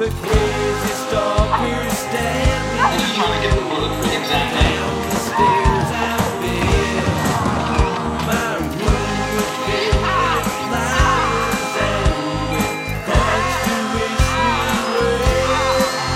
a crazy stalker standing I'm just trying to get the bullet for the exact name. down the stairs out there. My room was filled with flowers and with thoughts to wish me well.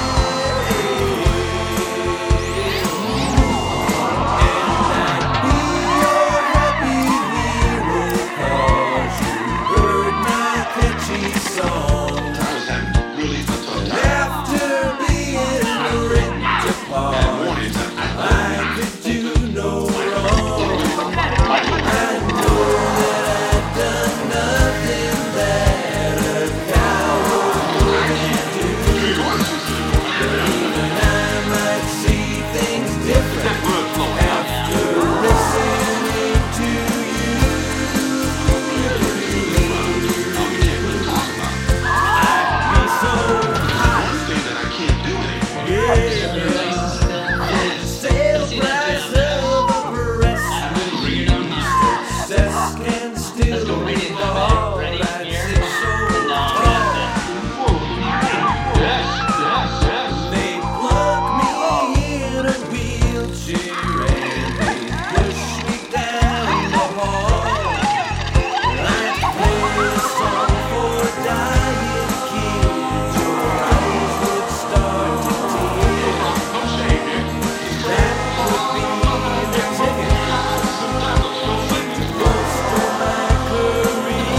And I'd be your happy hero 'cause you heard my catchy song. I was having really a tough time. After being ripped apart, I could do no wrong. I know that I'd done nothing that a coward wouldn't do. Even I might see things different after listening to you. I'd be so hot, yeah. Sale price of a breast release. Success can still be bought. I'd sit so tall. They plug me in a wheelchair and they push me down the hall. I'd play a song for dying kids. Your eyes would start to tear. That would be the ticket to most of my career.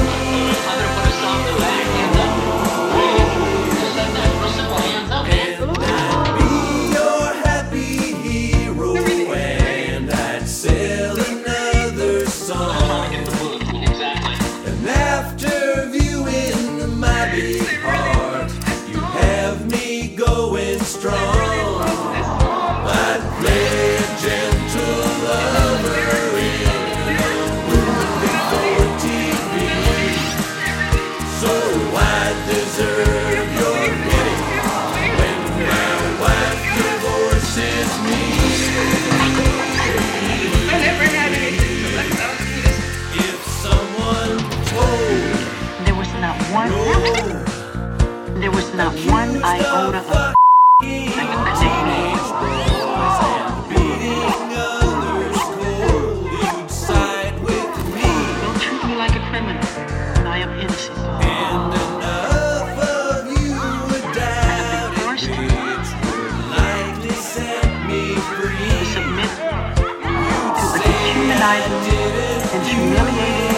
I'd be your happy hero and I'd sell another song. And after viewing my big heart, you have me going strong. I'd play a gentle lover in a movie for TV. So I deserve your pity when my wife divorces me. If someone told There was not one iota of teenage boys and beating others cold, you'd side with me. Don't treat me like a criminal. I am innocent. And enough of you would doubt it, Forced which would likely set me to free. submit You'd to the say I dehumanizing didn't and do humiliating